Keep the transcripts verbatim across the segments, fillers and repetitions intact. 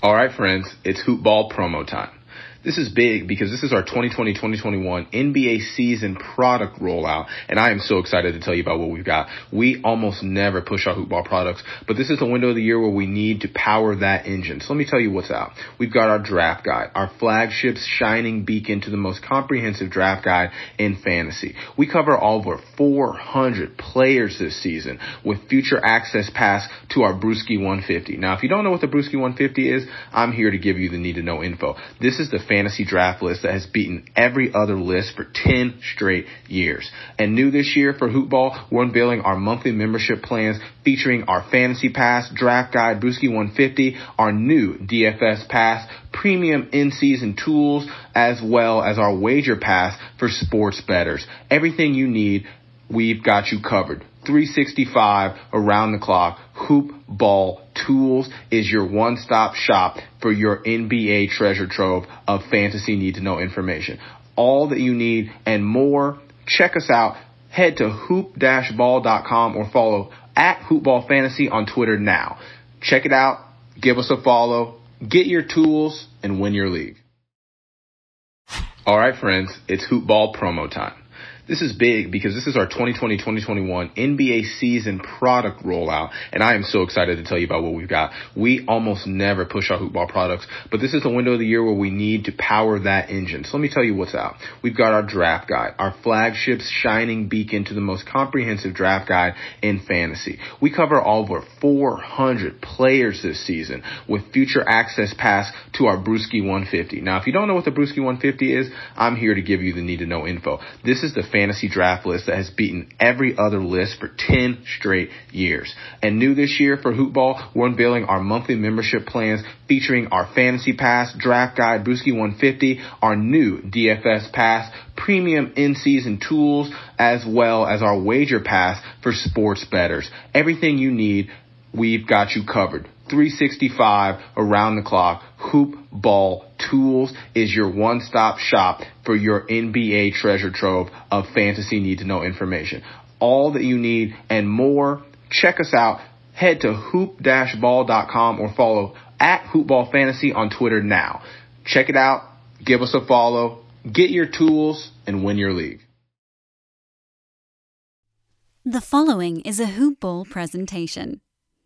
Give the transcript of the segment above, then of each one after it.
All right, friends, it's Hoop Ball promo time. This is big because this is our twenty twenty twenty twenty-one N B A season product rollout, and I am so excited to tell you about what we've got. We almost never push our Hoop Ball products, but this is the window of the year where we need to power that engine. So let me tell you what's out. We've got our draft guide, our flagship shining beacon to the most comprehensive draft guide in fantasy. We cover over four hundred players this season with future access pass to our Brewski one fifty. Now, if you don't know what the Brewski one fifty is, I'm here to give you the need to know info. This is the fantasy draft list that has beaten every other list for ten straight years. And new this year for Hoop Ball, we're unveiling our monthly membership plans featuring our Fantasy Pass, Draft Guide, Brewski one fifty, our new D F S Pass, premium in-season tools, as well as our Wager Pass for sports bettors. Everything you need, we've got you covered. three sixty-five around the clock. Hoop Ball Tools is your one-stop shop for your N B A treasure trove of fantasy need-to-know information. All that you need and more. Check us out. Head to hoop dash ball dot com or follow at Hoopball Fantasy on Twitter now. Check it out. Give us a follow. Get your tools and win your league. All right, friends, it's Hoop Ball promo time. This is big because this is our twenty twenty twenty twenty-one N B A season product rollout, and I am so excited to tell you about what we've got. We almost never push our Hoop Ball products, but this is the window of the year where we need to power that engine. So let me tell you what's out. We've got our draft guide, our flagship shining beacon to the most comprehensive draft guide in fantasy. We cover over four hundred players this season with future access pass to our Brewski one fifty. Now, if you don't know what the Brewski one fifty is, I'm here to give you the need to know info. This is the fantasy draft list that has beaten every other list for ten straight years. And new this year for Hoop Ball, we're unveiling our monthly membership plans featuring our Fantasy Pass, Draft Guide, Brewski one fifty, our new D F S Pass, premium in-season tools, as well as our Wager Pass for sports bettors. Everything you need, we've got you covered. three sixty-five around the clock. Hoop Ball Tools is your one-stop shop for your N B A treasure trove of fantasy need-to-know information. All that you need and more. Check us out. Head to hoop dash ball dot com or follow at Hoopball Fantasy on Twitter now. Check it out. Give us a follow. Get your tools and win your league. The following is a Hoop Ball presentation.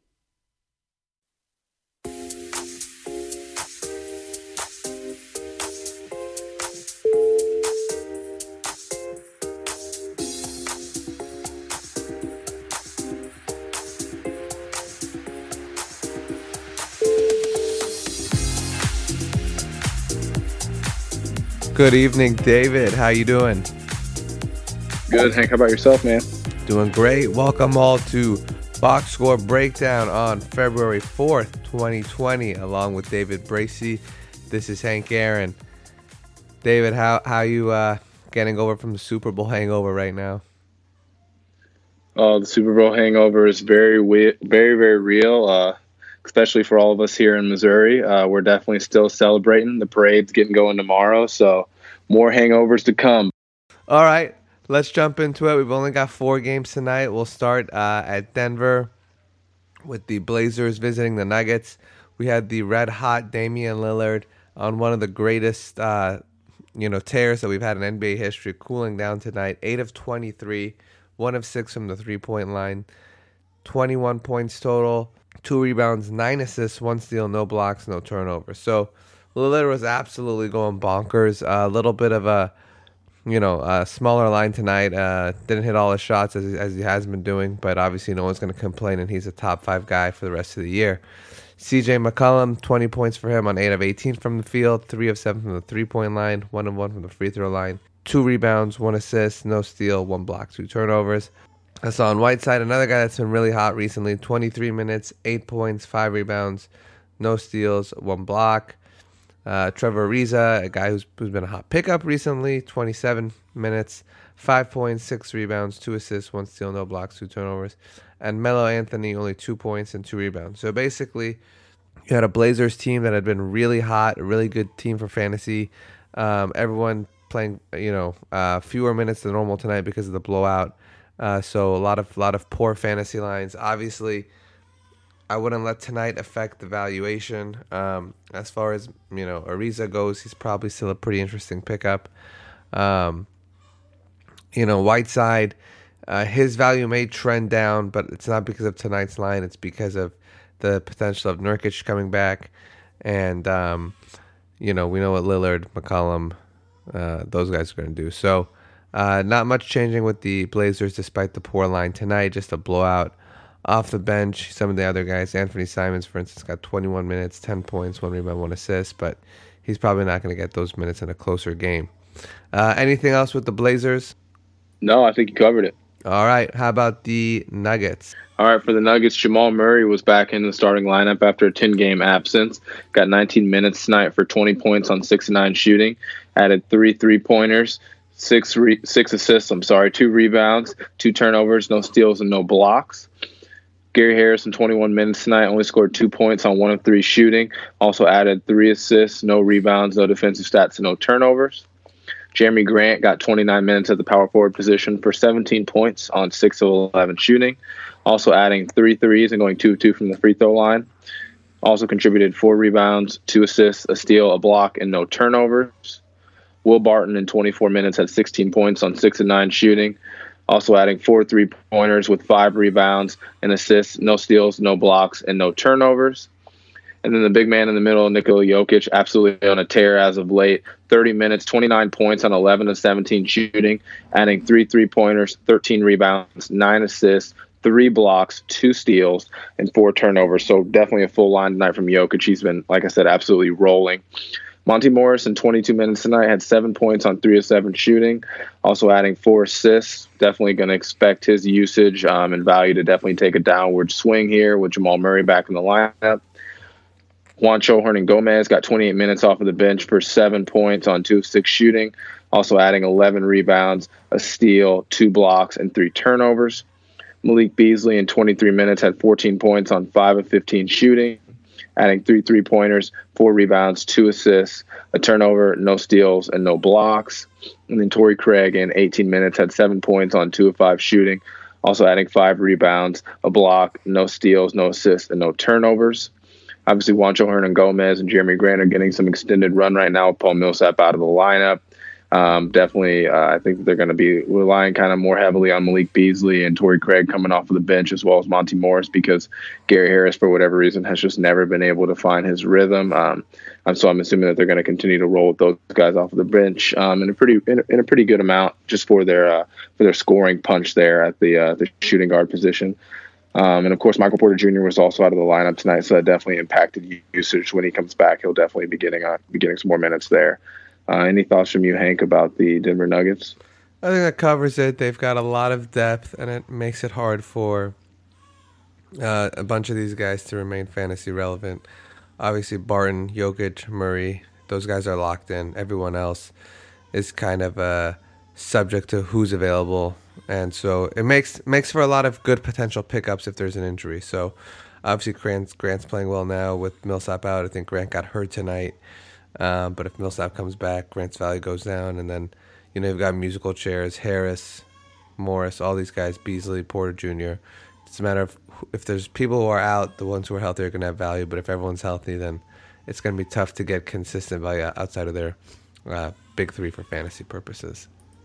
Good evening, David. How you doing? Good, Hank. How about yourself, man? Doing great. Welcome all to Box Score Breakdown on February fourth, twenty twenty, along with David Bracey. This is Hank Aaron. David, how how you uh, getting over from the Super Bowl hangover right now? Oh, the Super Bowl hangover is very, we- very, very real, uh, especially for all of us here in Missouri. Uh, we're definitely still celebrating. The parade's getting going tomorrow, so more hangovers to come. All right, let's jump into it. We've only got four games tonight. We'll start uh, at Denver with the Blazers visiting the Nuggets. We had the red-hot Damian Lillard on one of the greatest uh, you know, tears that we've had in N B A history, cooling down tonight. eight of twenty-three, one of six from the three-point line, twenty-one points total, two rebounds, nine assists, one steal, no blocks, no turnovers. So Lillard was absolutely going bonkers. A uh, little bit of a, you know, a smaller line tonight. Uh, didn't hit all his shots as, as he has been doing, but obviously no one's going to complain, and he's a top five guy for the rest of the year. C J McCollum, twenty points for him on eight of eighteen from the field, three of seven from the three-point line, one of one from the free throw line, two rebounds, one assist, no steal, one block, two turnovers. Hassan Whiteside, another guy that's been really hot recently, twenty-three minutes, eight points, five rebounds, no steals, one block. Uh, Trevor Ariza, a guy who's, who's been a hot pickup recently, twenty-seven minutes, five points, six rebounds, two assists, one steal, no blocks, two turnovers. And Melo Anthony, only two points and two rebounds. So basically, you had a Blazers team that had been really hot, a really good team for fantasy. Um, everyone playing, you know, uh, fewer minutes than normal tonight because of the blowout. Uh, so a lot of lot of poor fantasy lines. Obviously, I wouldn't let tonight affect the valuation. Um, as far as, you know, Ariza goes, he's probably still a pretty interesting pickup. Um, you know, Whiteside, uh, his value may trend down, but it's not because of tonight's line. It's because of the potential of Nurkic coming back. And, um, you know, we know what Lillard, McCollum, uh, those guys are going to do. So, uh, not much changing with the Blazers despite the poor line tonight. Just a blowout. Off the bench, some of the other guys, Anthony Simons, for instance, got twenty-one minutes, ten points, one rebound, one assist, but he's probably not going to get those minutes in a closer game. Uh, anything else with the Blazers? No, I think you covered it. All right. How about the Nuggets? All right, for the Nuggets, Jamal Murray was back in the starting lineup after a ten-game absence. Got nineteen minutes tonight for twenty points on six of nine shooting. Added three three-pointers, six re- six assists, I'm sorry, two rebounds, two turnovers, no steals, and no blocks. Gary Harris in twenty-one minutes tonight only scored two points on one of three shooting. Also added three assists, no rebounds, no defensive stats, and no turnovers. Jeremy Grant got twenty-nine minutes at the power forward position for seventeen points on six of eleven shooting. Also adding three threes and going two of two from the free throw line. Also contributed four rebounds, two assists, a steal, a block, and no turnovers. Will Barton in twenty-four minutes had sixteen points on six of nine shooting. Also adding four three-pointers with five rebounds and assists, no steals, no blocks, and no turnovers. And then the big man in the middle, Nikola Jokic, absolutely on a tear as of late. thirty minutes, twenty-nine points on eleven of seventeen shooting, adding three three-pointers, thirteen rebounds, nine assists, three blocks, two steals, and four turnovers. So definitely a full line tonight from Jokic. He's been, like I said, absolutely rolling. Monty Morris in twenty-two minutes tonight had seven points on three of seven shooting, also adding four assists. Definitely going to expect his usage um, and value to definitely take a downward swing here with Jamal Murray back in the lineup. Juancho Hernan-Gomez got twenty-eight minutes off of the bench for seven points on two of six shooting, also adding eleven rebounds, a steal, two blocks, and three turnovers. Malik Beasley in twenty-three minutes had fourteen points on five of fifteen shooting, adding three three-pointers, four rebounds, two assists, a turnover, no steals, and no blocks. And then Torrey Craig in eighteen minutes had seven points on two of five shooting, also adding five rebounds, a block, no steals, no assists, and no turnovers. Obviously, Juancho Hernan-Gomez and Jeremy Grant are getting some extended run right now with Paul Millsap out of the lineup. Um, definitely, uh, I think they're going to be relying kind of more heavily on Malik Beasley and Torrey Craig coming off of the bench, as well as Monty Morris, because Gary Harris, for whatever reason, has just never been able to find his rhythm. Um, and so I'm assuming that they're going to continue to roll with those guys off of the bench um, in a pretty in a, in a pretty good amount, just for their uh, for their scoring punch there at the uh, the shooting guard position. Um, and of course, Michael Porter Junior was also out of the lineup tonight, so that definitely impacted usage. When he comes back, he'll definitely be getting uh, be getting some more minutes there. Uh, any thoughts from you, Hank, about the Denver Nuggets? I think that covers it. They've got a lot of depth, and it makes it hard for uh, a bunch of these guys to remain fantasy relevant. Obviously, Barton, Jokic, Murray, those guys are locked in. Everyone else is kind of uh, subject to who's available, and so it makes makes for a lot of good potential pickups if there's an injury. So obviously, Grant's, Grant's playing well now with Millsap out. I think Grant got hurt tonight. Um, but if Millsap comes back, Grant's value goes down. And then, you know, you've got musical chairs, Harris, Morris, all these guys, Beasley, Porter Junior It's a matter of if there's people who are out, the ones who are healthy are going to have value. But if everyone's healthy, then it's going to be tough to get consistent value outside of their uh, big three for fantasy purposes.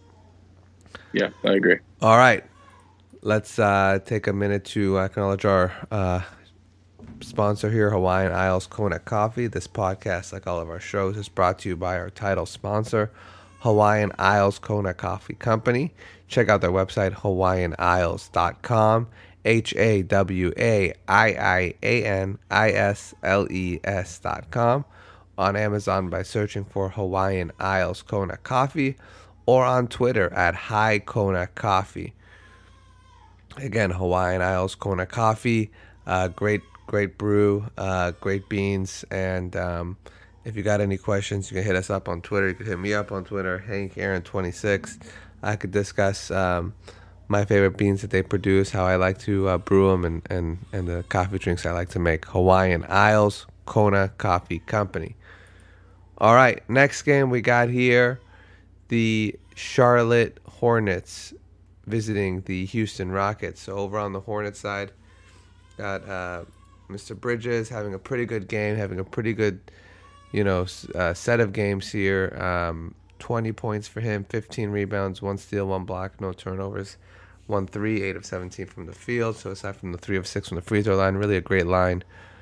Yeah, I agree. All right. Let's uh, take a minute to acknowledge our uh, sponsor here, Hawaiian Isles Kona Coffee. This podcast, like all of our shows, is brought to you by our title sponsor, Hawaiian Isles Kona Coffee Company. Check out their website, hawaiian isles dot com, H A W A I I A N I S L E S dot com. On Amazon by searching for Hawaiian Isles Kona Coffee, or on Twitter at Hi Kona Coffee. Again, Hawaiian Isles Kona Coffee, uh, great Great brew, uh, great beans, and um, if you got any questions, you can hit us up on Twitter. You can hit me up on Twitter, Hank Aaron twenty-six. I could discuss um, my favorite beans that they produce, how I like to uh, brew them, and, and, and the coffee drinks I like to make. Hawaiian Isles Kona Coffee Company. All right, next game we got here, the Charlotte Hornets visiting the Houston Rockets. So over on the Hornets side, got... Uh, Mister Bridges having a pretty good game, having a pretty good, you know, uh, set of games here. Um, twenty points for him, fifteen rebounds, one steal, one block, no turnovers, one three, eight of seventeen from the field. So aside from the three of six from the free throw line, really a great line.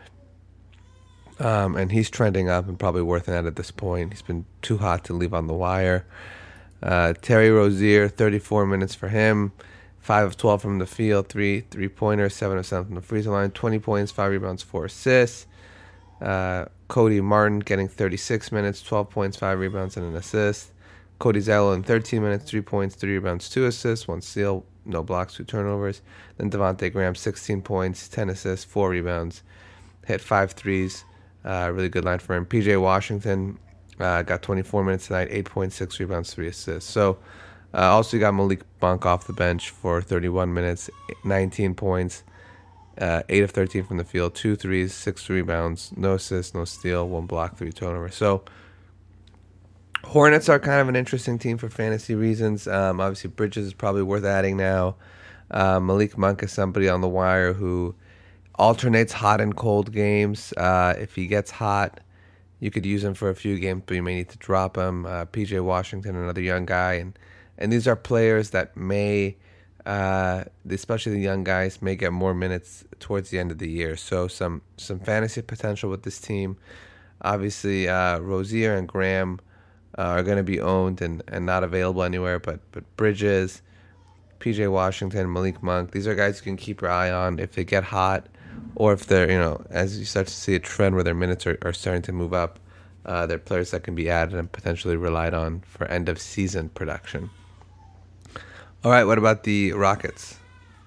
Um, and he's trending up and probably worth an ad at this point. He's been too hot to leave on the wire. Uh, Terry Rozier, thirty-four minutes for him. five of twelve from the field, three three-pointers, seven of seven from the free throw line, twenty points, five rebounds, four assists. Uh, Cody Martin getting thirty-six minutes, twelve points, five rebounds, and an assist. Cody Zeller in thirteen minutes, three points, three rebounds, two assists, one steal, no blocks, two turnovers. Then Devontae Graham, sixteen points, ten assists, four rebounds, hit five threes. Uh, really good line for him. P J Washington uh, got twenty-four minutes tonight, eight points, six rebounds, three assists. So uh, also you got Malik Monk off the bench for thirty-one minutes, nineteen points, uh, eight of thirteen from the field, two threes, six rebounds, no assists, no steal, one block, three turnovers. So Hornets are kind of an interesting team for fantasy reasons. Um, obviously Bridges is probably worth adding now. Uh, Malik Monk is somebody on the wire who alternates hot and cold games. Uh, if he gets hot, you could use him for a few games, but you may need to drop him. Uh, P J Washington, another young guy, and and these are players that may, uh, especially the young guys, may get more minutes towards the end of the year. So some some fantasy potential with this team. Obviously, uh, Rozier and Graham uh, are going to be owned and, and not available anywhere, but but Bridges, P J Washington, Malik Monk, these are guys you can keep your eye on if they get hot. Or if they're, you know, as you start to see a trend where their minutes are, are starting to move up, uh, they're players that can be added and potentially relied on for end-of-season production. All right, what about the Rockets?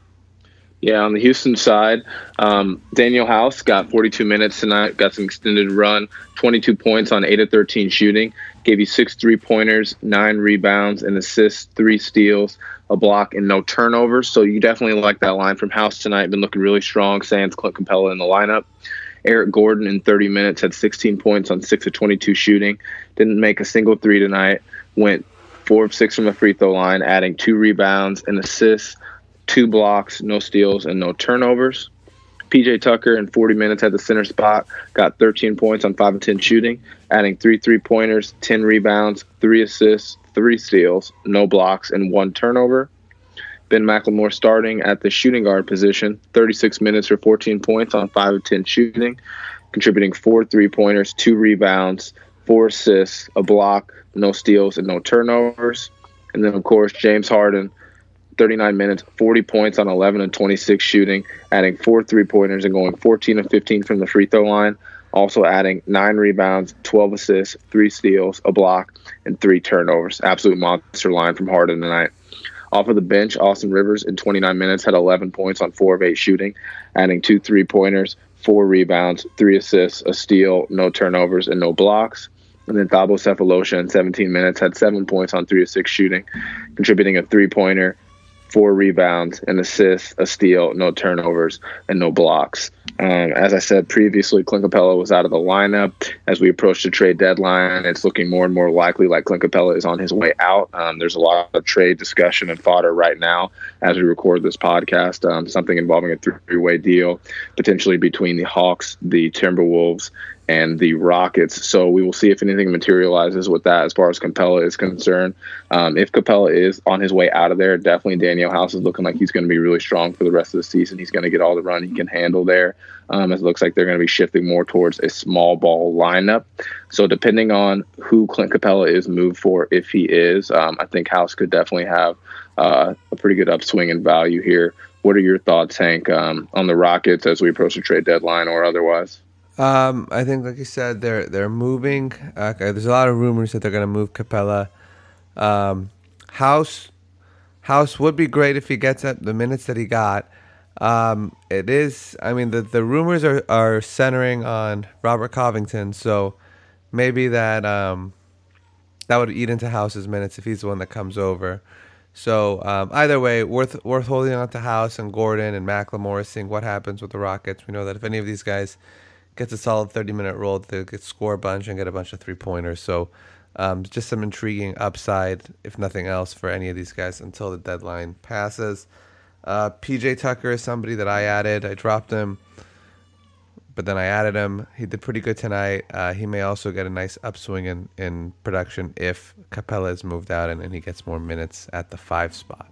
Yeah, on the Houston side, um, Daniel House got forty-two minutes tonight, got some extended run, twenty-two points on eight of thirteen shooting, gave you six three-pointers, nine rebounds, an assist, three steals, a block, and no turnovers. So you definitely like that line from House tonight. Been looking really strong. Sans Clint Capella in the lineup. Eric Gordon in thirty minutes had sixteen points on six of twenty-two shooting. Didn't make a single three tonight. Went four of six from the free throw line, adding two rebounds, an assist, two blocks, no steals, and no turnovers. P J Tucker in forty minutes at the center spot, got thirteen points on five of ten shooting, adding three three-pointers, ten rebounds, three assists, three steals, no blocks, and one turnover. Ben McLemore starting at the shooting guard position, thirty-six minutes for fourteen points on five of ten shooting, contributing four three-pointers, two rebounds, four assists, a block, no steals, and no turnovers. And then, of course, James Harden, thirty-nine minutes, forty points on eleven and twenty-six shooting, adding four three-pointers and going fourteen of fifteen from the free throw line, also adding nine rebounds, twelve assists, three steals, a block, and three turnovers. Absolute monster line from Harden tonight. Off of the bench, Austin Rivers in twenty-nine minutes had eleven points on four of eight shooting, adding two three-pointers, four rebounds, three assists, a steal, no turnovers, and no blocks. And then Thabo Sefolosha in seventeen minutes had seven points on three of six shooting, contributing a three-pointer, four rebounds, an assist, a steal, no turnovers, and no blocks. Um, as I said previously, Clint Capella was out of the lineup. As we approach the trade deadline, it's looking more and more likely like Clint Capella is on his way out. Um, there's a lot of trade discussion and fodder right now as we record this podcast, um, something involving a three-way deal, potentially between the Hawks, the Timberwolves, and the Rockets. So we will see if anything materializes with that as far as Capella is concerned. Um, if Capella is on his way out of there, definitely Daniel House is looking like he's going to be really strong for the rest of the season. He's going to get all the run he can handle there. Um, it looks like they're going to be shifting more towards a small ball lineup. So depending on who Clint Capella is moved for, if he is, um, I think House could definitely have uh, a pretty good upswing in value here. What are your thoughts, Hank, um, on the Rockets as we approach the trade deadline or otherwise? Um, I think, like you said, they're they're moving. Uh, there's a lot of rumors that they're going to move Capella. Um, House, House would be great if he gets at the minutes that he got. Um, it is. I mean, the the rumors are, are centering on Robert Covington, so maybe that um, that would eat into House's minutes if he's the one that comes over. So um, either way, worth worth holding on to House and Gordon and McLemore, seeing what happens with the Rockets. We know that if any of these guys gets a solid thirty-minute roll, they get score a bunch and get a bunch of three-pointers. So um, just some intriguing upside, if nothing else, for any of these guys until the deadline passes. Uh, P J Tucker is somebody that I added. I dropped him but then I added him. He did pretty good tonight. Uh, he may also get a nice upswing in, in production if Capella is moved out and, and he gets more minutes at the five spot.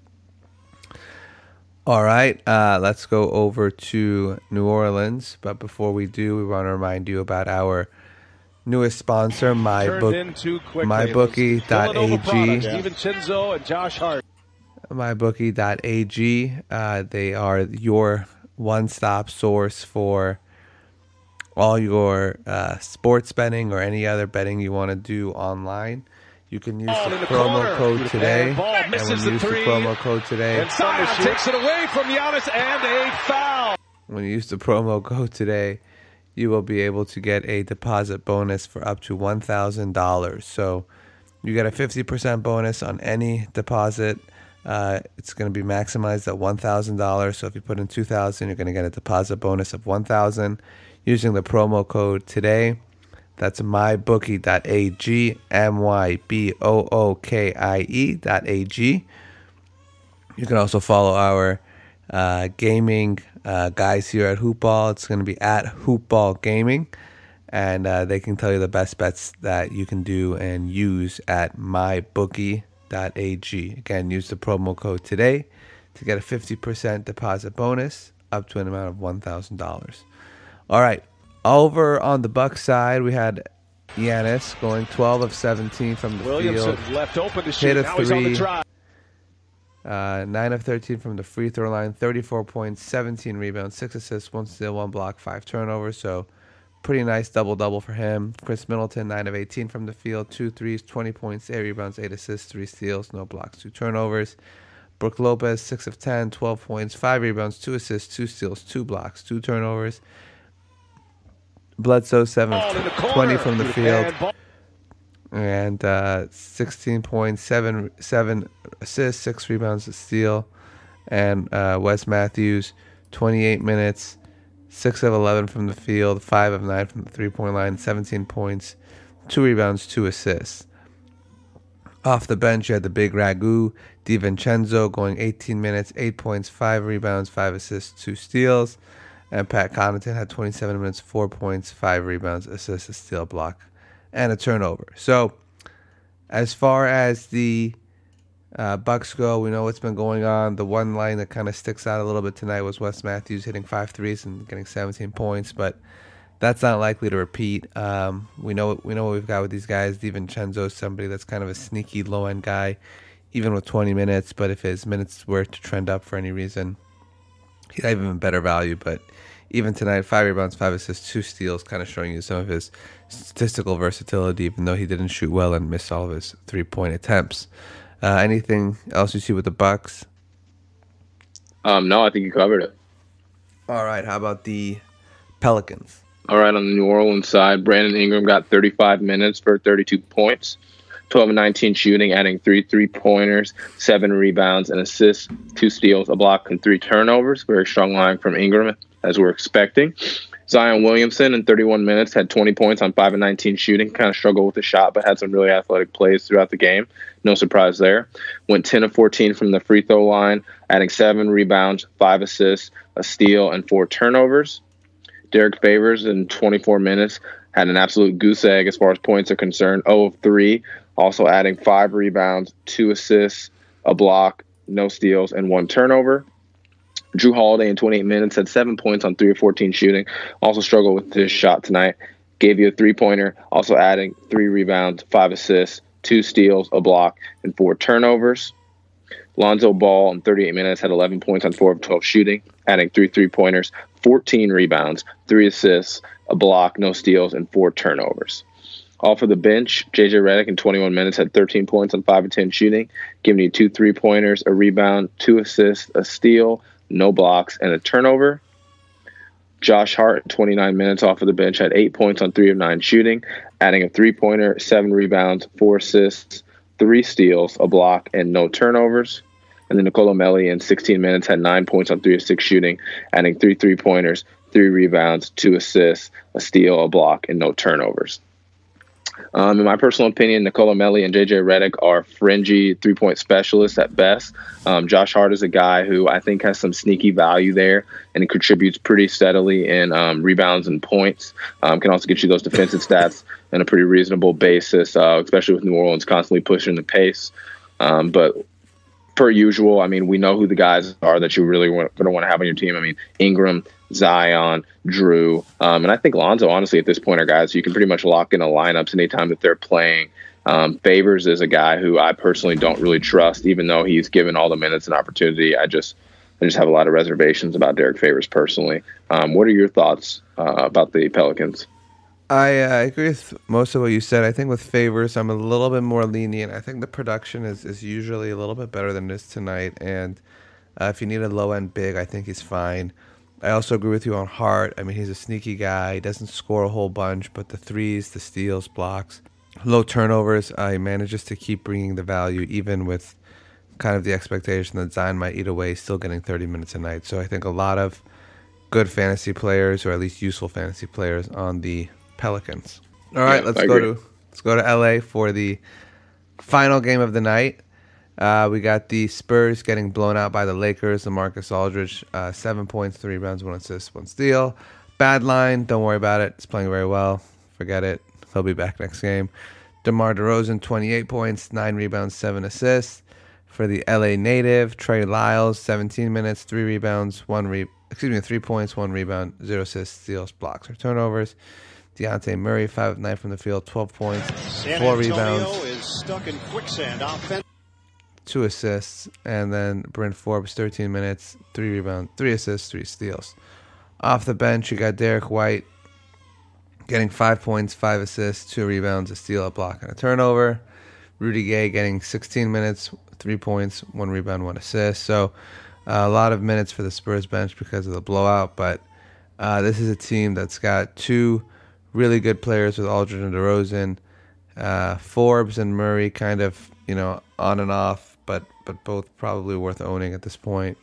All right, uh, let's go over to New Orleans. But before we do, we want to remind you about our newest sponsor, MyBook, MyBookie dot A G. DiVincenzo and Josh Hart. MyBookie dot A G. Uh, they are your one-stop source for all your uh, sports betting or any other betting you want to do online. You can use the, the promo corner. code today, and, and when you use the, the promo code today, and Zion takes it away from Giannis and a foul. When you use the promo code today, you will be able to get a deposit bonus for up to one thousand dollars. So you get a fifty percent bonus on any deposit. Uh, it's going to be maximized at one thousand dollars. So if you put in two thousand dollars, you're going to get a deposit bonus of one thousand dollars using the promo code today. That's MyBookie dot A G, M Y B O O K I E dot A G. You can also follow our uh, gaming uh, guys here at Hoopball. It's going to be at Hoopball Gaming. And uh, they can tell you the best bets that you can do and use at MyBookie dot A G. Again, use the promo code today to get a fifty percent deposit bonus up to an amount of one thousand dollars. All right. Over on the Bucks side, we had Giannis going twelve of seventeen from the Williamson field. Left open to shoot. Hit a now three. He's on the drive. Uh, nine of thirteen from the free throw line, thirty-four points, seventeen rebounds, six assists, one steal, one block, five turnovers. So pretty nice double-double for him. Chris Middleton, nine of eighteen from the field, two threes, twenty points, eight rebounds, eight assists, three steals, no blocks, two turnovers. Brooke Lopez, six of ten, twelve points, five rebounds, two assists, two steals, two blocks, two turnovers. Bledsoe, seven of twenty from the field, and uh, sixteen points, seven, seven assists, six rebounds, a steal. And uh, Wes Matthews, twenty-eight minutes, six of eleven from the field, five of nine from the three-point line, seventeen points, two rebounds, two assists. Off the bench, you had the big Ragu, DiVincenzo, going eighteen minutes, eight points, five rebounds, five assists, two steals. And Pat Connaughton had twenty-seven minutes, four points, five rebounds, assist, a steal, block, and a turnover. So, as far as the uh, Bucks go, we know what's been going on. The one line that kind of sticks out a little bit tonight was Wes Matthews hitting five threes and getting seventeen points, but that's not likely to repeat. Um, we know we know what we've got with these guys. DiVincenzo is somebody that's kind of a sneaky low end guy, even with twenty minutes. But if his minutes were to trend up for any reason, he'd have even better value. But even tonight, five rebounds, five assists, two steals, kind of showing you some of his statistical versatility, even though he didn't shoot well and missed all of his three-point attempts. Uh, anything else you see with the Bucks? Um, no, I think you covered it. All right, how about the Pelicans? All right, on the New Orleans side, Brandon Ingram got thirty-five minutes for thirty-two points, twelve and nineteen shooting, adding three three-pointers, seven rebounds, and assists, two steals, a block, and three turnovers. Very strong line from Ingram, as we're expecting. Zion Williamson in thirty-one minutes had twenty points on five and nineteen shooting. Kind of struggled with the shot, but had some really athletic plays throughout the game. No surprise there. Went ten of fourteen from the free throw line, adding seven rebounds, five assists, a steal, and four turnovers. Derek Favors in twenty-four minutes had an absolute goose egg as far as points are concerned. zero of three, also adding five rebounds, two assists, a block, no steals, and one turnover. Drew Holiday in twenty-eight minutes had seven points on three of fourteen shooting. Also struggled with his shot tonight. Gave you a three-pointer, also adding three rebounds, five assists, two steals, a block, and four turnovers. Lonzo Ball in thirty-eight minutes had eleven points on four of twelve shooting, adding three three-pointers, fourteen rebounds, three assists, a block, no steals, and four turnovers. Off of the bench, J J Redick in twenty-one minutes had thirteen points on five of ten shooting, giving you two three-pointers, a rebound, two assists, a steal, no blocks, and a turnover. Josh Hart, twenty-nine minutes off of the bench, had eight points on three of nine shooting, adding a three-pointer, seven rebounds, four assists, three steals, a block, and no turnovers. And then Nicolo Melli in sixteen minutes had nine points on three of six shooting, adding three three-pointers, three rebounds, two assists, a steal, a block, and no turnovers. Um, in my personal opinion, Nicola Melli and J J Redick are fringy three-point specialists at best. Um, Josh Hart is a guy who I think has some sneaky value there, and he contributes pretty steadily in um, rebounds and points. Um, can also get you those defensive stats on a pretty reasonable basis, uh, especially with New Orleans constantly pushing the pace. Um, but per usual, I mean, we know who the guys are that you really want, going to want to have on your team. I mean, Ingram, Zion, Drew, um, and I think Lonzo, honestly, at this point are guys you can pretty much lock into lineups anytime that they're playing. Um, Favors is a guy who I personally don't really trust, even though he's given all the minutes and opportunity. I just I just have a lot of reservations about Derek Favors personally. Um, what are your thoughts uh, about the Pelicans? I uh, agree with most of what you said. I think with Favors, I'm a little bit more lenient. I think the production is, is usually a little bit better than it is tonight. And uh, if you need a low-end big, I think he's fine. I also agree with you on Hart. I mean, he's a sneaky guy. He doesn't score a whole bunch, but the threes, the steals, blocks, low turnovers, uh, he manages to keep bringing the value, even with kind of the expectation that Zion might eat away, still getting thirty minutes a night. So I think a lot of good fantasy players, or at least useful fantasy players, on the Pelicans. All right, yeah, let's I go agree. to let's go to L A for the final game of the night. Uh, we got the Spurs getting blown out by the Lakers. LaMarcus Aldridge, uh, seven points, three rebounds, one assist, one steal. Bad line, don't worry about it. It's playing very well. Forget it. He'll be back next game. DeMar DeRozan, twenty-eight points, nine rebounds, seven assists. For the L A native, Trey Lyles, seventeen minutes, three rebounds, one re excuse me, three points, one rebound, zero assists, steals, blocks, or turnovers. Deontay Murray, five of nine from the field, twelve points, San four Antonio rebounds, is stuck in quicksand. Offense. two assists, and then Bryn Forbes, thirteen minutes, three rebounds, three assists, three steals. Off the bench, you got Derek White getting five points, five assists, two rebounds, a steal, a block, and a turnover. Rudy Gay getting sixteen minutes, three points, one rebound, one assist. So uh, a lot of minutes for the Spurs bench because of the blowout, but uh, this is a team that's got two really good players with Aldridge and DeRozan. Uh, Forbes and Murray kind of, you know, on and off, but but both probably worth owning at this point.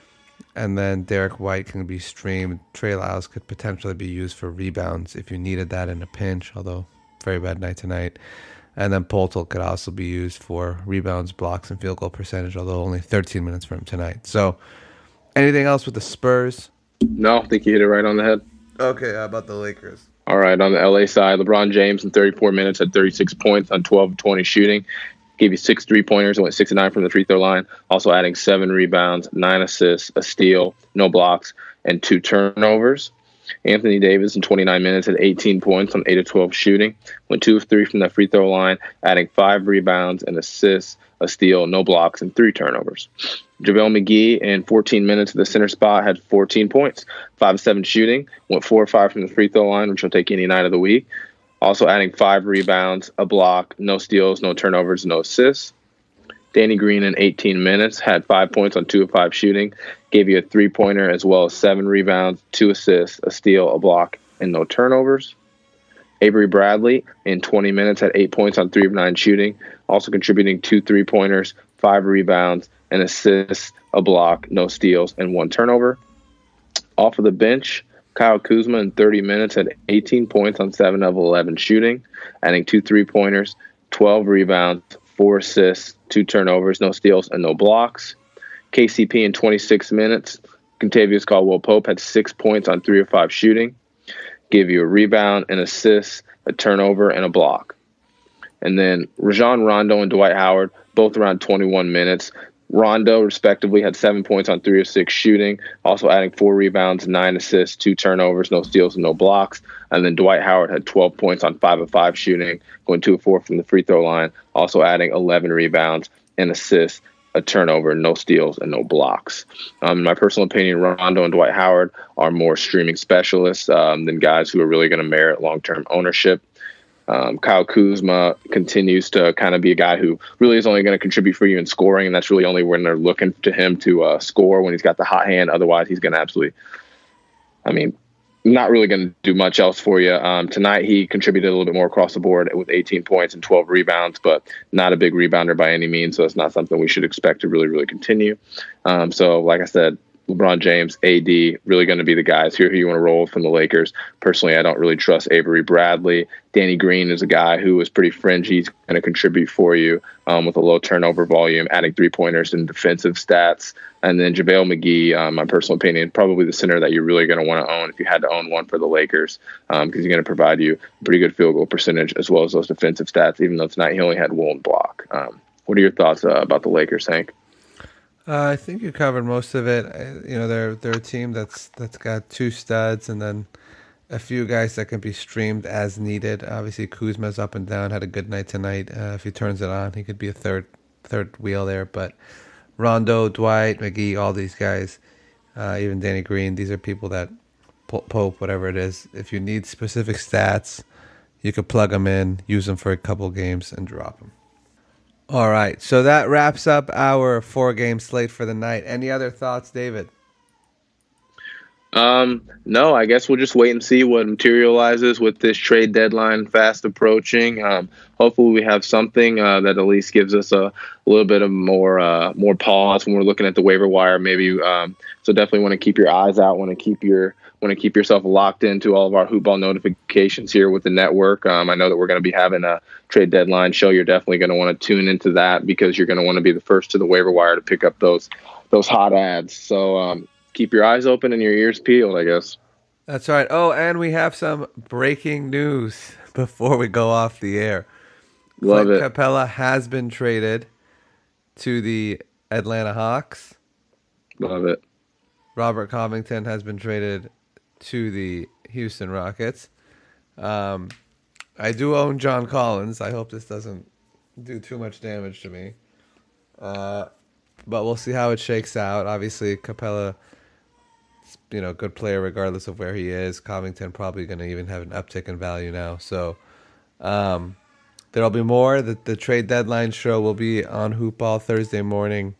And then Derek White can be streamed. Trey Lyles could potentially be used for rebounds if you needed that in a pinch, although very bad night tonight. And then Poltel could also be used for rebounds, blocks, and field goal percentage, although only thirteen minutes for him tonight. So anything else with the Spurs? No, I think you hit it right on the head. Okay, how about the Lakers? All right, on the L A side, LeBron James in thirty-four minutes had thirty-six points on twelve of twenty shooting. Gave you six three-pointers and went six and nine from the free throw line. Also adding seven rebounds, nine assists, a steal, no blocks, and two turnovers. Anthony Davis in twenty-nine minutes had eighteen points on eight of twelve shooting. Went two of three from the free throw line, adding five rebounds, and assists, a steal, no blocks, and three turnovers. JaVale McGee in fourteen minutes at the center spot had fourteen points, five of seven shooting. Went four or five from the free throw line, which will take any night of the week. Also adding five rebounds, a block, no steals, no turnovers, no assists. Danny Green in eighteen minutes had five points on two of five shooting. Gave you a three-pointer as well as seven rebounds, two assists, a steal, a block, and no turnovers. Avery Bradley in twenty minutes had eight points on three of nine shooting, also contributing two three-pointers, five rebounds, an assist, a block, no steals, and one turnover. Off of the bench, Kyle Kuzma in thirty minutes had eighteen points on seven of eleven shooting, adding two three-pointers, twelve rebounds, four assists, two turnovers, no steals, and no blocks. K C P in twenty-six minutes, Contavious Caldwell-Pope had six points on three of five shooting, gave you a rebound, an assist, a turnover, and a block. And then Rajon Rondo and Dwight Howard, both around twenty-one minutes. Rondo, respectively, had seven points on three of six shooting, also adding four rebounds, nine assists, two turnovers, no steals, and no blocks. And then Dwight Howard had twelve points on five of five shooting, going two of four from the free throw line, also adding eleven rebounds, an assist, a turnover, no steals, and no blocks. Um, in my personal opinion, Rondo and Dwight Howard are more streaming specialists um, than guys who are really going to merit long-term ownership. Um, Kyle Kuzma continues to kind of be a guy who really is only going to contribute for you in scoring, and that's really only when they're looking to him to uh, score when he's got the hot hand. Otherwise, he's going to absolutely, I mean, not really going to do much else for you. Um, tonight, he contributed a little bit more across the board with eighteen points and twelve rebounds, but not a big rebounder by any means, so it's not something we should expect to really, really continue. Um, so, like I said, LeBron James, A D, really going to be the guys here who you want to roll with from the Lakers. Personally, I don't really trust Avery Bradley. Danny Green is a guy who is pretty fringy. He's going to contribute for you um, with a low turnover volume, adding three-pointers and defensive stats. And then JaVale McGee, um, my personal opinion, probably the center that you're really going to want to own if you had to own one for the Lakers, because um, he's going to provide you a pretty good field goal percentage as well as those defensive stats, even though tonight he only had one block. Um, what are your thoughts uh, about the Lakers, Hank? Uh, I think you covered most of it. I, you know, they're they're a team that's that's got two studs and then a few guys that can be streamed as needed. Obviously, Kuzma's up and down. Had a good night tonight. Uh, if he turns it on, he could be a third third wheel there. But Rondo, Dwight, McGee, all these guys, uh, even Danny Green, these are people that Pope, whatever it is. If you need specific stats, you could plug them in, use them for a couple games, and drop them. All right, so that wraps up our four-game slate for the night. Any other thoughts, David? Um, no, I guess we'll just wait and see what materializes with this trade deadline fast approaching. Um, hopefully we have something uh, that at least gives us a, a little bit of more uh, more pause when we're looking at the waiver wire. Maybe um, so. Definitely want to keep your eyes out. Want to keep your want to keep yourself locked into all of our Hoopball notifications here with the network. Um, I know that we're going to be having a trade deadline show. You're definitely going to want to tune into that because you're going to want to be the first to the waiver wire to pick up those those hot ads. So. Um, Keep your eyes open and your ears peeled, I guess. That's right. Oh, and we have some breaking news before we go off the air. Love Clint it. Capella has been traded to the Atlanta Hawks. Love it. Robert Covington has been traded to the Houston Rockets. Um, I do own John Collins. I hope this doesn't do too much damage to me. Uh, but we'll see how it shakes out. Obviously, Capella, you know, good player regardless of where he is. Covington probably going to even have an uptick in value now. So um, there'll be more. The, the trade deadline show will be on Hoopball Thursday morning,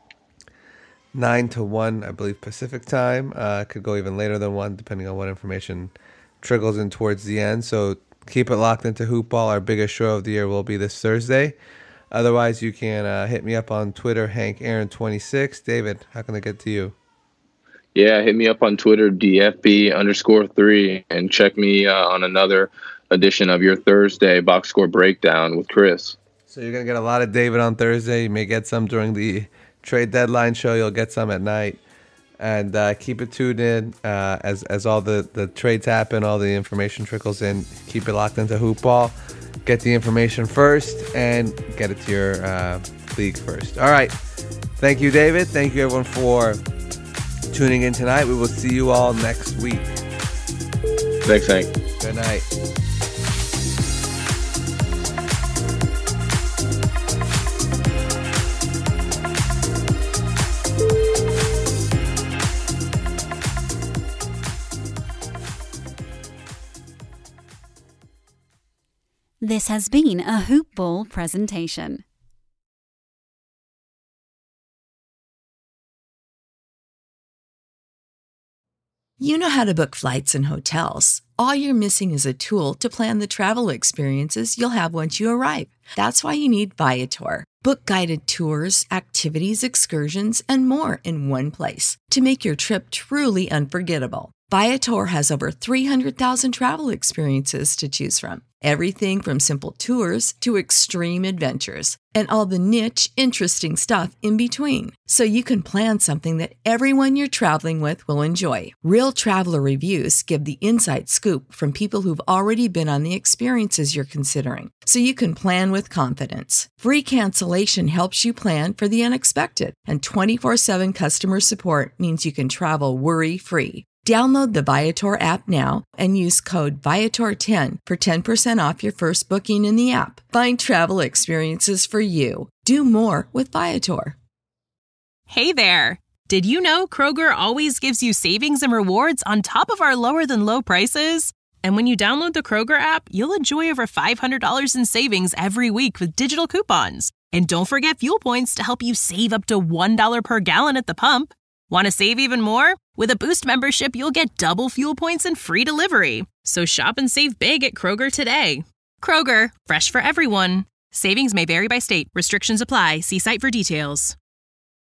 nine to one, I believe, Pacific time. Uh, it could go even later than one, depending on what information trickles in towards the end. So keep it locked into Hoopball. Our biggest show of the year will be this Thursday. Otherwise, you can uh, hit me up on Twitter, Hank Aaron twenty-six. David, how can I get to you? Yeah, hit me up on Twitter, D F B underscore three, and check me uh, on another edition of your Thursday box score breakdown with Chris. So you're going to get a lot of David on Thursday. You may get some during the trade deadline show. You'll get some at night. And uh, keep it tuned in uh, as, as all the, the trades happen, all the information trickles in. Keep it locked into Hoopball. Get the information first and get it to your uh, league first. All right. Thank you, David. Thank you, everyone, for tuning in tonight. We will see you all next week. Thanks, Hank. Good night. This has been a Hoop Ball presentation. You know how to book flights and hotels. All you're missing is a tool to plan the travel experiences you'll have once you arrive. That's why you need Viator. Book guided tours, activities, excursions, and more in one place to make your trip truly unforgettable. Viator has over three hundred thousand travel experiences to choose from. Everything from simple tours to extreme adventures and all the niche, interesting stuff in between. So you can plan something that everyone you're traveling with will enjoy. Real traveler reviews give the inside scoop from people who've already been on the experiences you're considering. So you can plan with confidence. Free cancellation helps you plan for the unexpected. And twenty-four seven customer support means you can travel worry-free. Download the Viator app now and use code Viator ten for ten percent off your first booking in the app. Find travel experiences for you. Do more with Viator. Hey there! Did you know Kroger always gives you savings and rewards on top of our lower-than-low prices? And when you download the Kroger app, you'll enjoy over five hundred dollars in savings every week with digital coupons. And don't forget fuel points to help you save up to one dollar per gallon at the pump. Want to save even more? With a Boost membership, you'll get double fuel points and free delivery. So shop and save big at Kroger today. Kroger, fresh for everyone. Savings may vary by state. Restrictions apply. See site for details.